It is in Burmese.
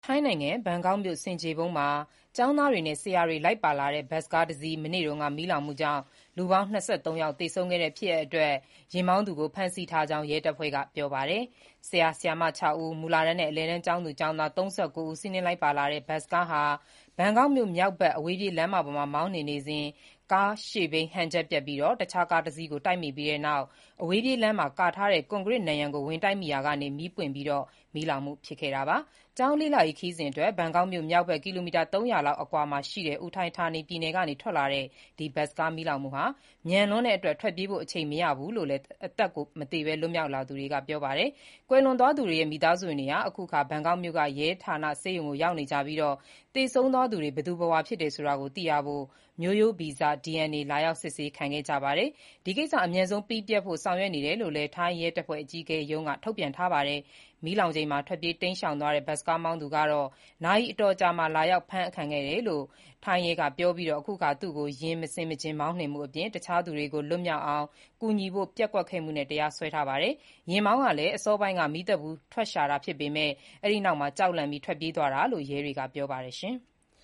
ထိုင်းနိုင်ငံဘန်ကောက်မြို့ဆင်ခြေဖုံးမှာကျောင်းသားတွေနဲ့ဆရာတွေလိုက်ပါလာတဲ့ဘတ်စ်ကားတစ်စီးမနေ့ကမီးလောင်မှုကြောင့်လူပေါင်း23ယောက်သေဆုံးခဲ့တဲ့ဖြစ်ရပ်အတွက်ယာဉ်မောင်းသူကိုဖမ်းဆီးထားကြောင်းရဲတပ်ဖွဲ့ကပြောပါတယ်။ဆရာ၊ဆရာမ6ဦး၊မူလတန်းနဲ့အလယ်တန်းကျောင်းသူကျောင်းသား39ဦးစီးနင်းလိုက်ပါလာတဲ့ဘတ်စ်ကားဟာဘန်ကောက်မြို့မြောက်ဘက်အဝေးပြေးလမ်းမပေါ်မှာမောင်းနှင်နေစဉ်ကားရှေ့ဘီးဟန်ချက်ပျက်ပြီးတခြားကားတစ်စီးကိုတိုက်မိပြီးနောက်အဝေးပြေးလမ်းမှာကာထားတဲ့ကွန်ကရစ်နံရံကိုဝင်တိုက်မိရာကမီးပွင့်ပြီးမီးလောင်မှုဖြစ်ခဲ့တာပါ။ကျောင်းလေ့လာရေးခရီးစဉ်အတွက်ဘန်ကောက်မြို့မြောက်ဘက်ကီလိုမီတာ300လောက်အကွာမှာရှိတဲ့ ဥထိုင်းဌာနီပြည်နယ်ကနေထွက်လာတဲ့ဘတ်စ်ကားမီးလောင်မှုဟာမြန်လွန်းတဲ့အတွက်ထွက်ပြေးဖို့အချိန်မရဘူးလို့လည်းအသက်မသေဘဲလွတ်မြောက်လာသူတွေကပြောပါတယ်။ကွယ်လွန်သွားသူတွေရဲ့မိသားစုဝင်တွေဟာအခုအခါဘန်ကောက်မြို့ကရဲဌာနဆေးရုံကိုရောက်နေကြပြီးသေဆုံးသွားသူတွေဘယ်သူဘယ်ဝါဖြစ်တယ်ဆိုတာသိရဖို့မျိုးရိုးဗီဇ DNA လာရောက်စစ်ဆေးခံခဲ့ကြပါတယ်။ဒီကိစ္စအမြန်ဆုံးပြီးပြတ်ဖို့ဆောင်ရွက်နေတယ်လို့လည်းထိုင်းရဲတပ်ဖွဲ့အကြီးအကဲရုံးကထုတ်ပြန်ထားပါတယ်။မီးလောင်ချိန်မှာထွက်ပြေးတိမ်းရှောင်သွားတဲ့ဘတ်စ်ကားမောင်းသူကတော့နာရီအတော်ကြာမှလာရောက်ဖမ်းခံခဲ့တယ်လို့ထိုင်းရဲကပြောပြီးအခုအခါသူ့ကိုယာဉ်မဆင်မခြင်မောင်းနှင်မှုအပြင်တခြားသူတွေကိုလွတ်မြောက်အောင်ကူညီဖို့ပျက်ကွက်ခဲ့မှုနဲ့တရားစွဲထားပါတယ်။ယာဉ်မောင်းကလည်းအစောပိုင်းကမီးသတ်ဗူးထွက်ရှာတာဖြစ်ပေမဲ့အဲဒီနောက်ကြောက်လန့်ပြီးထွက်ပြေးသွားတာလို့ရဲတွေကပြောပါတယ်။